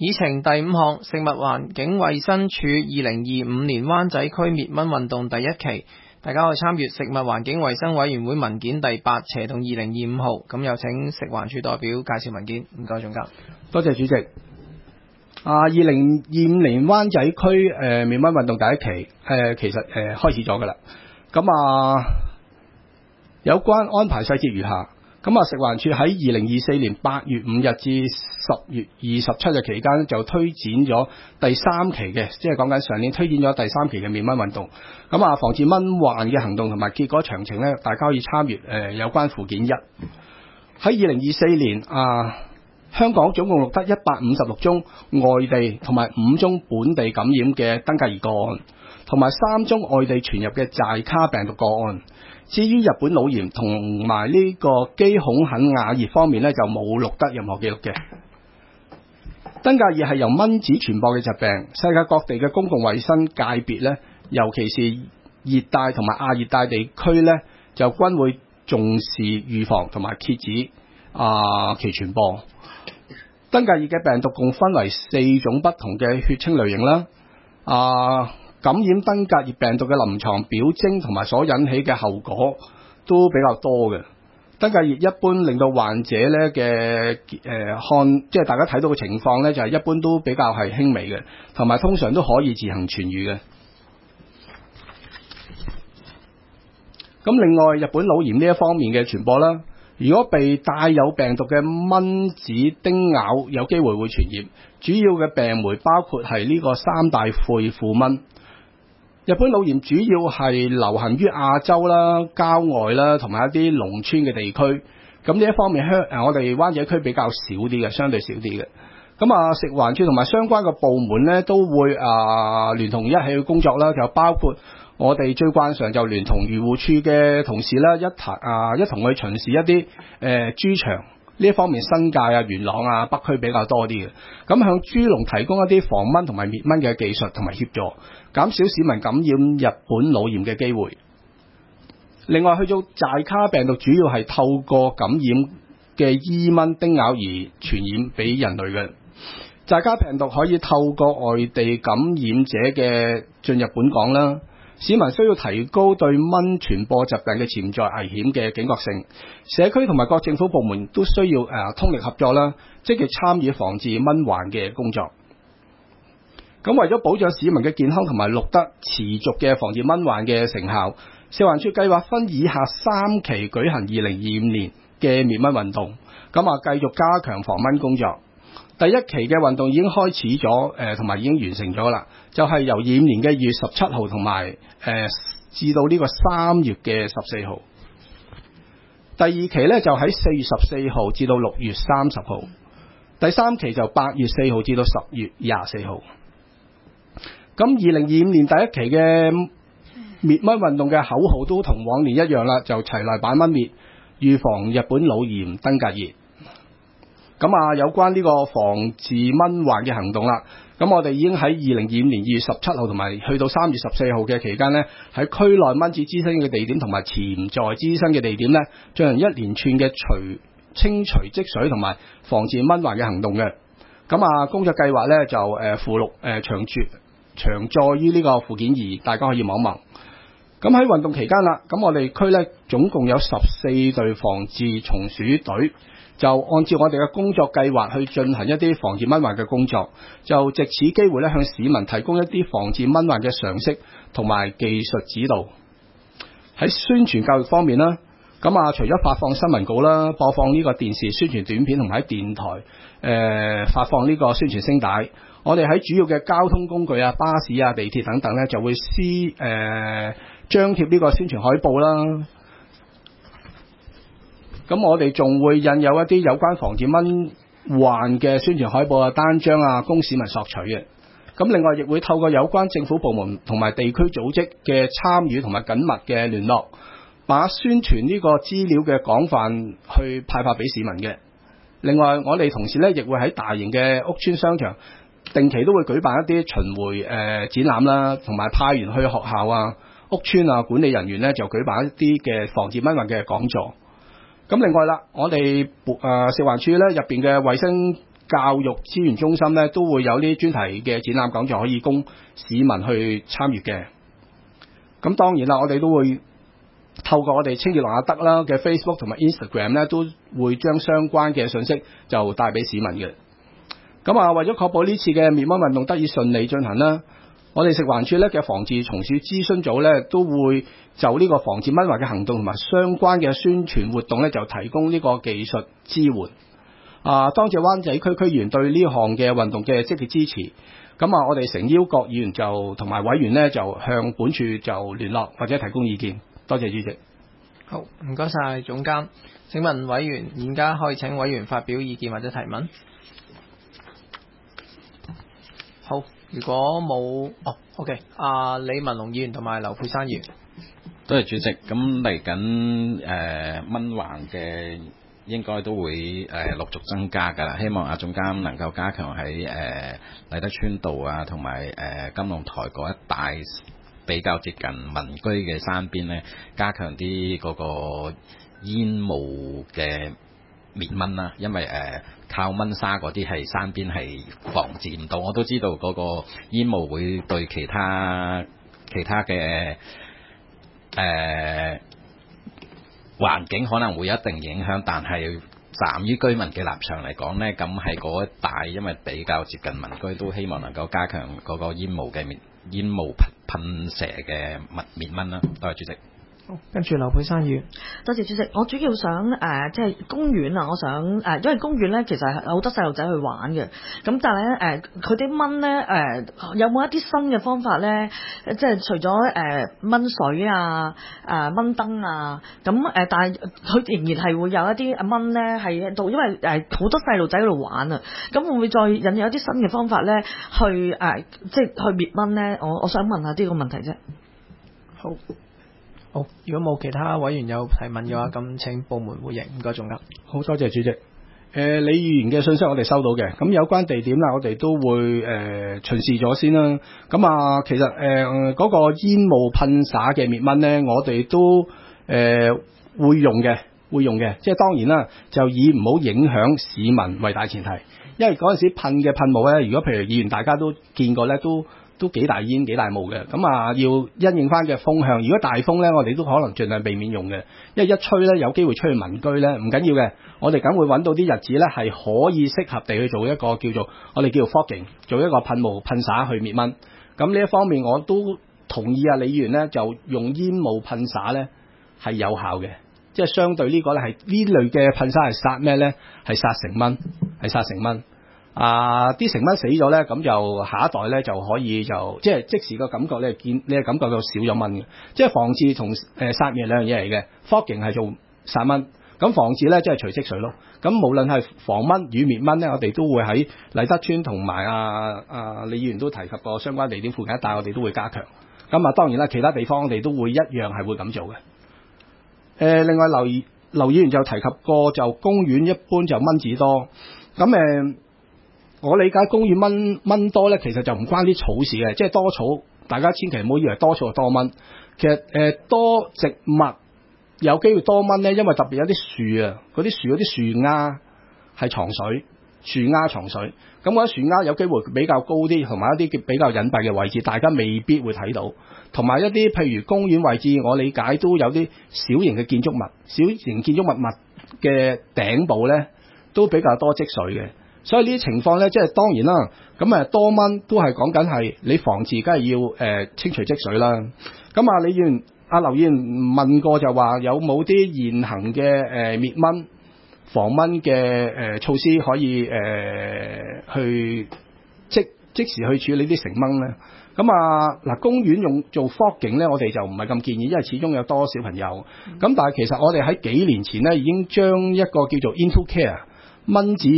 議程第5項，食物環境衛生署2025年灣仔區滅蚊運動第1期，大家可以參閱食物環境衛生委員會文件第8/2025號。咁有請食環署代表介紹文件。唔該，總監。 多謝主席。2025年灣仔區滅蚊運動第1期其實開始咗㗎啦。咁有關安排細節如下。咁食環署喺2024年8月5日至10月27日期間就推展咗第3期嘅，即係講緊上年推展咗第3期嘅滅蚊運動。咁防治蚊患嘅行動同埋結果詳情咧，大家可以參閱有關附件1。喺2024年香港總共錄得156宗外地同埋5宗本地感染嘅登革熱個案，同埋3宗外地傳入嘅寨卡病毒個案。至於日本腦炎同埋呢個基孔肯亞熱方面咧，就冇錄得任何記錄嘅。登革熱係由蚊子傳播嘅疾病，世界各地嘅公共衛生界別咧，尤其是熱帶同埋亞熱帶地區咧，就均會重視預防同埋遏止其傳播。登革熱嘅病毒共分為4種不同嘅血清類型啦。感染登革熱病毒嘅臨床表徵同埋所引起嘅後果都比較多嘅。登革熱一般令到患者咧嘅即係大家睇到嘅情況咧，就係一般都比較係輕微嘅，同埋通常都可以自行痊愈嘅。咁另外日本腦炎呢一方面嘅傳播啦，如果被帶有病毒嘅蚊子叮咬，有機會會傳染。主要嘅病媒包括係呢個3大喙庫蚊。日本腦炎主要係流行於亞洲啦、郊外啦，同埋一啲農村嘅地區。咁呢一方面，我哋灣仔區比較少啲嘅，相對少啲嘅。咁食環署同埋相關嘅部門咧，都會聯同一起去工作啦，就包括我哋最慣常就聯同漁護處嘅同事啦，一同去巡視一啲豬場。呢一方面，新界元朗北區比較多啲嘅。咁向豬農提供一啲防蚊同埋滅蚊嘅技術同埋協助，減少市民感染日本腦炎嘅機會。另外，去到寨卡病毒主要係透過感染嘅伊蚊叮咬而傳染俾人類嘅。寨卡病毒可以透過外地感染者嘅進入本港啦。市民需要提高對蚊傳播疾病嘅潛在危險嘅警覺性，社區同埋各政府部門都需要通力合作啦，積極參與防治蚊患嘅工作。咁為咗保障市民嘅健康同埋錄得持續嘅防治蚊患嘅成效，食環署計劃分以下3期舉行2025年嘅滅蚊運動，繼續加強防蚊工作。第1期嘅運動已經開始咗，同埋已經完成咗啦，就係由25年嘅2月17號同埋至到呢個3月嘅14號。第2期咧就喺4月14號至到6月30號。第3期就8月4號至到10月24號。咁2025年第1期嘅滅蚊運動嘅口號都同往年一樣啦，就齊來把蚊滅，預防日本腦炎登革熱。有關呢個防治蚊患嘅行動啦，咁我哋已經喺2025年2月17號同埋去到3月14號嘅期間呢，喺區內蚊子滋生嘅地點同埋潛在滋生嘅地點呢，進行一連串嘅清除積水同埋防治蚊患嘅行動嘅。工作計劃呢，就附錄詳載於呢個附件2，大家可以望一望。咁喺運動期間啦，咁我哋區呢總共有14隊防治松鼠隊。就按照我哋嘅工作計劃去進行一啲防治蚊患嘅工作，就藉此機會咧向市民提供一啲防治蚊患嘅常識同埋技術指導。喺宣傳教育方面啦，除咗發放新聞稿啦、播放呢個電視宣傳短片同埋喺電台發放呢個宣傳聲帶，我哋喺主要嘅交通工具巴士地鐵等等咧就會張貼呢個宣傳海報啦。咁我哋仲會印有一啲有關防治蚊患嘅宣傳海報單張供市民索取嘅。咁另外亦會透過有關政府部門同埋地區組織嘅參與同埋緊密嘅聯絡，把宣傳呢個資料嘅廣泛去派發俾市民嘅。另外我哋同時咧亦會喺大型嘅屋邨商場定期都會舉辦一啲巡迴展覽啦，同埋派員去學校屋邨管理人員咧就舉辦一啲嘅防治蚊患嘅講座。咁另外啦，我哋食環署咧入邊嘅衛生教育資源中心咧都會有呢啲專題嘅展覽講座可以供市民去參與嘅。咁當然啦，我哋都會透過我哋清潔龍亞德啦嘅 Facebook 同埋 Instagram 咧，都會將相關嘅信息就帶俾市民嘅。咁啊，為咗確保呢次嘅滅蚊運動得以順利進行啦，我哋食環署咧嘅防治蟲鼠諮詢組咧都會就呢個防治蚊患嘅行動同埋相關嘅宣傳活動咧，就提供呢個技術支援。多謝灣仔區區議員對呢項嘅運動嘅積極支持。咁啊，我哋誠邀各議員就同埋委員咧，就向本署就聯絡或者提供意見。多謝主席。 好，唔該晒總監。請問委員現家可以請委員發表意見或者提問。好，如果冇OK， 李文龍議員同埋劉佩珊議員。 多謝主席。咁嚟緊蚊患嘅應該都會陸續增加㗎啦。希望總監能夠加強喺禮德村道啊，同埋金龍台嗰一帶比較接近民居嘅山邊咧，加強啲嗰個煙霧嘅滅蚊啦。因為靠蚊砂嗰啲係山邊係防治唔到，我都知道嗰個煙霧會對其他嘅環境可能會有一定影響，但係站於居民嘅立場嚟講呢，咁喺嗰一帶因為比較接近民居，都希望能夠加強嗰個煙霧噴射嘅滅蚊啦。多謝主席。 好，跟住劉佩珊議員。 多謝主席，我主要想即係公園啊，我想因為公園咧其實係好多細路仔去玩嘅，咁但係咧佢啲蚊咧有冇一啲新嘅方法咧？即係除咗蚊水啊、蚊燈啊，咁但係佢仍然係會有一啲蚊咧係喺度，因為好多細路仔喺度玩啊，咁會唔會再引入一啲新嘅方法咧去即係去滅蚊咧？我想問下呢個問題啫。 好，如果冇其他委員有提問嘅話，咁請部門回應。唔該，總監。 好，多謝主席。李議員嘅信息我哋收到嘅，咁有關地點啦，我哋都會巡視咗先啦。咁其實嗰個煙霧噴灑嘅滅蚊咧，我哋都會用嘅，即係當然啦，就以唔好影響市民為大前提，因為嗰陣時噴嘅噴霧咧，如果譬如議員大家都見過咧，都幾大煙幾大霧嘅，咁要因應翻嘅風向。如果大風咧，我哋都可能盡量避免用嘅，因為一吹咧有機會吹去民居咧，唔緊要嘅。我哋梗會揾到啲日子咧係可以適合地去做一個叫做我哋叫做 fogging， 做一個噴霧噴灑去滅蚊。咁呢一方面我都同意李議員咧，就用煙霧噴灑咧係有效嘅，即係相對呢個咧係呢類嘅噴灑係殺咩咧？係殺成蚊，啲成蚊死咗咧，咁就下一代咧就可以就即係即時個感覺咧你係感覺到少咗蚊嘅，即係防治同殺滅兩樣嘢嚟嘅。fogging係做殺蚊，咁防治咧即係除積水咯。咁無論係防蚊與滅蚊咧，我哋都會喺禮德村同埋李議員都提及過相關地點附近一帶，我哋都會加強。咁當然啦，其他地方我哋都會一樣係會咁做嘅。另外劉議員就提及過就公園一般就蚊子多，咁我理解公園蚊多咧，其實就唔關啲草事嘅，即係多草，大家千祈唔好以為多草就多蚊。其實多植物有機會多蚊咧，因為特別有啲樹啊，嗰啲樹丫係藏水，樹丫藏水，咁嗰啲樹丫有機會比較高啲，同埋一啲比較隱蔽嘅位置，大家未必會睇到。同埋一啲譬如公園位置，我理解都有啲小型嘅建築物嘅頂部咧，都比較多積水嘅。所以呢啲情況咧，即係當然啦，咁多蚊都係講緊係你防治，梗係要清除積水啦。咁劉議員問過就話有冇啲現行嘅滅蚊防蚊嘅措施可以去即時去處理啲成蚊咧？咁公園做 fogging 咧，我哋就唔係咁建議，因為始終有多小朋友。咁但係其實我哋喺幾年前咧已經將一個叫做 Into Care 蚊子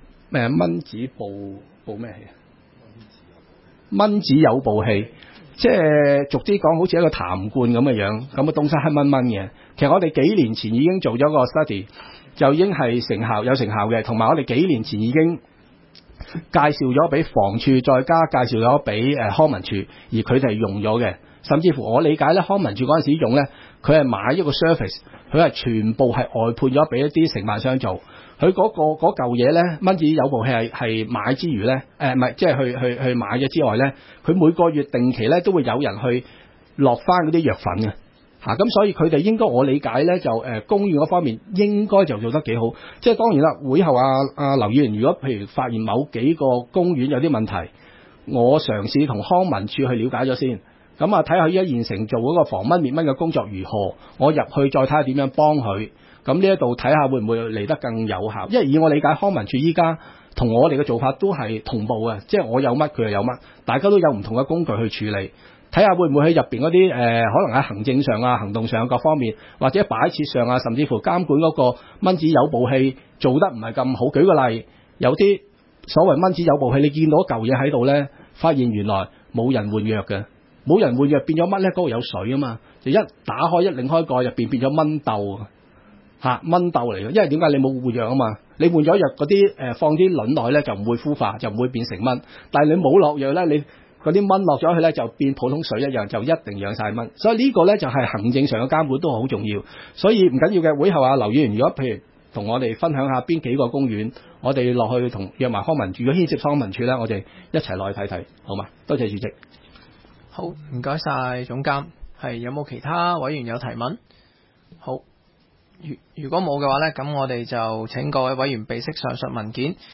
報咩器？蚊子誘捕器，即係俗啲講，好似一個痰罐咁嘅樣，咁嘅東西黑蚊蚊嘅。其實我哋幾年前已經做咗個 study，就已經係有成效嘅。同埋我哋幾年前已經介紹咗俾房署，再加介紹咗俾康文署，而佢哋係用咗嘅。甚至乎我理解咧，康文署嗰陣時用咧，佢係買一個 service， 佢係全部係外判咗俾一啲承辦商做。佢嗰嚿嘢咧，蚊子誘捕器係買之餘咧，唔係即係去買嘅之外咧，佢每個月定期咧都會有人去落翻嗰啲藥粉嘅。咁所以佢哋應該我理解咧就公園嗰方面應該就做得幾好。即係當然啦，會後劉議員，如果譬如發現某幾個公園有啲問題，我嘗試同康文署去了解咗先，咁睇下依家現成做嗰個防蚊滅蚊嘅工作如何，我入去再睇下點樣幫佢。咁呢一度睇下會唔會嚟得更有效，因為以我理解康文署依家同我哋嘅做法都係同步嘅，即係我有乜佢又有乜，大家都有唔同嘅工具去處理。睇下會唔會喺入邊嗰啲可能喺行政上啊、行動上各方面，或者擺設上啊，甚至乎監管嗰個蚊子誘捕器做得唔係咁好。舉個例，有啲所謂蚊子誘捕器，你見到嚿嘢喺度咧，發現原來冇人換藥嘅，冇人換藥變咗乜咧？嗰度有水啊嘛，就一打開一擰開蓋，入邊變咗蚊竇蚊竇嚟嘅。因為點解你冇換藥啊嘛？你換咗藥嗰啲放啲卵內咧就唔會孵化，就唔會變成蚊。但係你冇落藥咧，你嗰啲蚊落咗去咧就變普通水一樣，就一定養晒蚊。所以呢個咧就係行政上嘅監管都好重要。所以唔緊要嘅，會後劉議員，如果譬如同我哋分享下邊幾個公園，我哋落去同約埋康文署，如果牽涉康文署咧，我哋一齊落去睇睇，好嘛？多謝主席。 好，唔該晒總監。係有冇其他委員有提問？好，如果冇嘅話咧，咁我哋就請各位委員備悉上述文件。